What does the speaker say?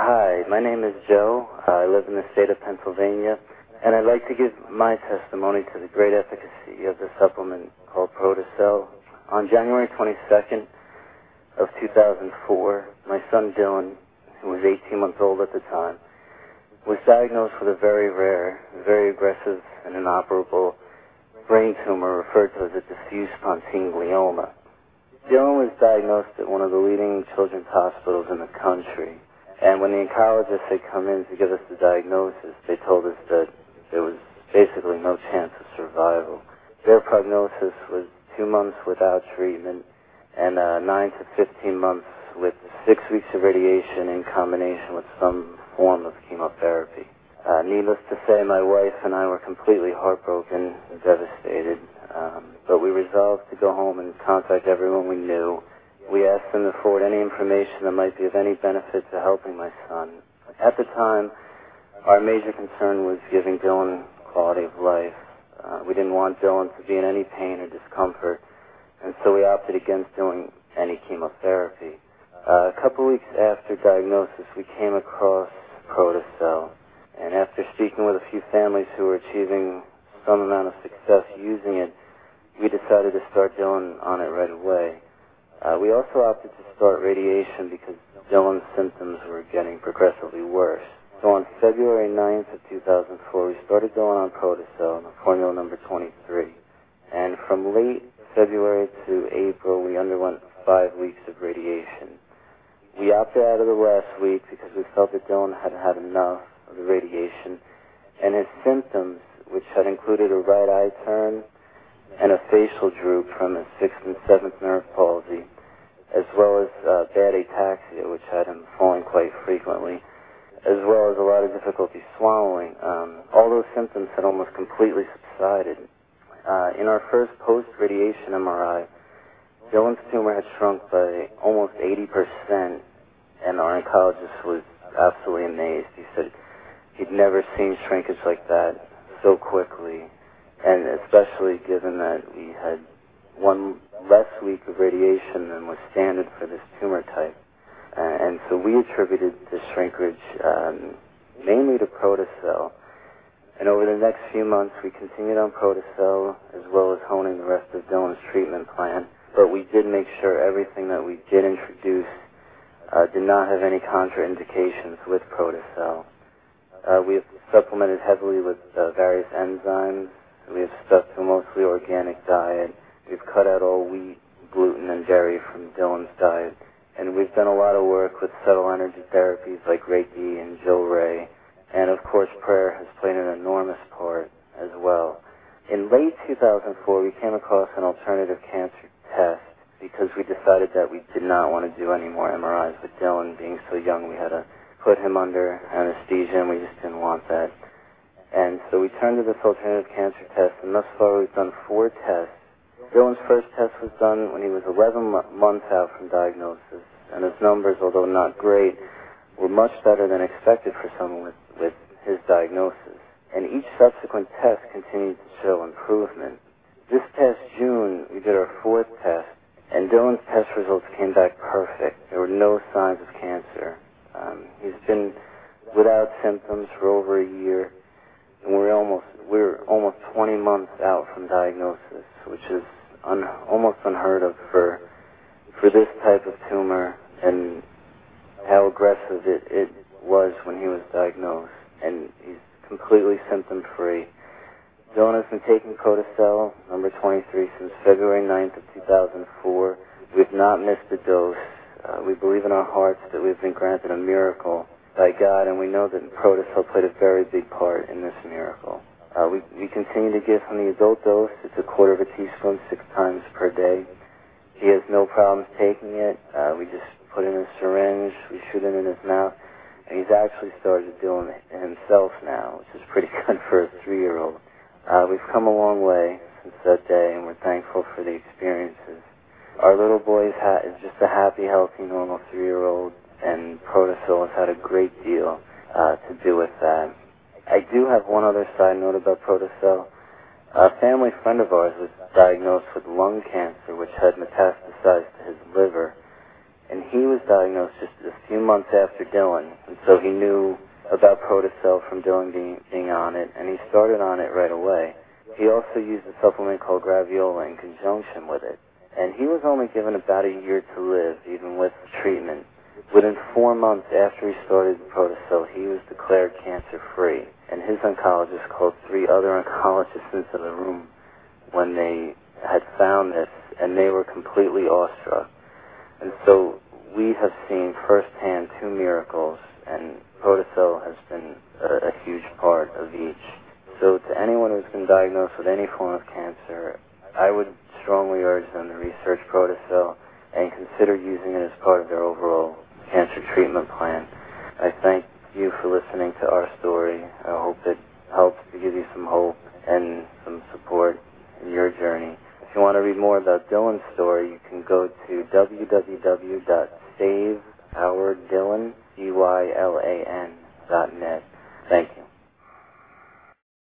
Hi, my name is Joe. I live in the state of Pennsylvania, and I'd like to give my testimony to the great efficacy of the supplement called Protocell. On January 22nd of 2004, my son Dylan, who was 18 months old at the time, was diagnosed with a very rare, very aggressive, and inoperable brain tumor referred to as a diffuse pontine glioma. Dylan was diagnosed at one of the leading children's hospitals in the country, and when the oncologists had come in to give us the diagnosis, they told us that there was basically no chance of survival. Their prognosis was 2 months without treatment and 9 to 15 months with 6 weeks of radiation in combination with some form of chemotherapy. Needless to say, my wife and I were completely heartbroken and devastated, but we resolved to go home and contact everyone we knew. We asked them to forward any information that might be of any benefit to helping my son. At the time, our major concern was giving Dylan quality of life. We didn't want Dylan to be in any pain or discomfort, and so we opted against doing any chemotherapy. A couple weeks after diagnosis, we came across Protocell, and after speaking with a few families who were achieving some amount of success using it, we decided to start Dylan on it right away. We also opted to start radiation because Dylan's symptoms were getting progressively worse. So on February 9th of 2004, we started Dylan on Protocell, formula number 23. And from late February to April, we underwent 5 weeks of radiation. We opted out of the last week because we felt that Dylan had had enough of the radiation, and his symptoms, which had included a right eye turn and a facial droop from his 6th and 7th nerve palsy, as well as bad ataxia, which had him falling quite frequently, as well as a lot of difficulty swallowing. All those symptoms had almost completely subsided. In our first post-radiation MRI, Dylan's tumor had shrunk by almost 80%, and our oncologist was absolutely amazed. He said he'd never seen shrinkage like that so quickly, and especially given that we had one less week of radiation than was standard for this tumor type. And so we attributed the shrinkage mainly to Protocell. And over the next few months, we continued on Protocell as well as honing the rest of Dylan's treatment plan. But we did make sure everything that we did introduce did not have any contraindications with Protocell. We have supplemented heavily with various enzymes. We have stuck to a mostly organic diet. We've cut out all wheat, gluten, and dairy from Dylan's diet. And we've done a lot of work with subtle energy therapies like Reiki and Joe Ray. And of course, prayer has played an enormous part as well. In late 2004, we came across an alternative cancer test because we decided that we did not want to do any more MRIs with Dylan being so young. We had to put him under anesthesia, and we just didn't want that. And so we turned to this alternative cancer test, and thus far we've done 4 tests. Dylan's first test was done when he was 11 months out from diagnosis, and his numbers, although not great, were much better than expected for someone with his diagnosis. And each subsequent test continued to show improvement. This past June, we did our 4th test, and Dylan's test results came back perfect. There were no signs of cancer. He's been without symptoms for over a year, and we're almost 20 months out from diagnosis, which is almost unheard of for this type of tumor and how aggressive it was when he was diagnosed. And he's completely symptom-free. Dylan has been taking Protocell, number 23, since February 9th of 2004. We've not missed a dose. We believe in our hearts that we've been granted a miracle by God, and we know that Protocell played a very big part in this miracle. We continue to give him the adult dose. It's 1/4 teaspoon 6 times per day. He has no problems taking it. We just put in a syringe, we shoot it in his mouth, and he's actually started doing it himself now, which is pretty good for a 3-year-old. We've come a long way since that day, and we're thankful for the experiences. Our little boy is just a happy, healthy, normal 3-year-old, and Protocell has had a great deal to do with that. I do have one other side note about Protocell. A family friend of ours was diagnosed with lung cancer, which had metastasized to his liver. and he was diagnosed just a few months after Dylan, and so he knew about Protocell from Dylan being on it, and he started on it right away. He also used a supplement called Graviola in conjunction with it, and he was only given about a year to live, even with treatment. Within 4 months after he started Protocell, he was declared cancer-free, and his oncologist called 3 other oncologists into the room when they had found this, and they were completely awestruck. And so we have seen firsthand 2 miracles, and Protocell has been a huge part of each. So to anyone who's been diagnosed with any form of cancer, I would strongly urge them to research Protocell and consider using it as part of their overall cancer treatment plan. I thank you for listening to our story. I hope it helps to give you some hope and some support in your journey. If you want to read more about Dylan's story, you can go to www.saveourdylan.net.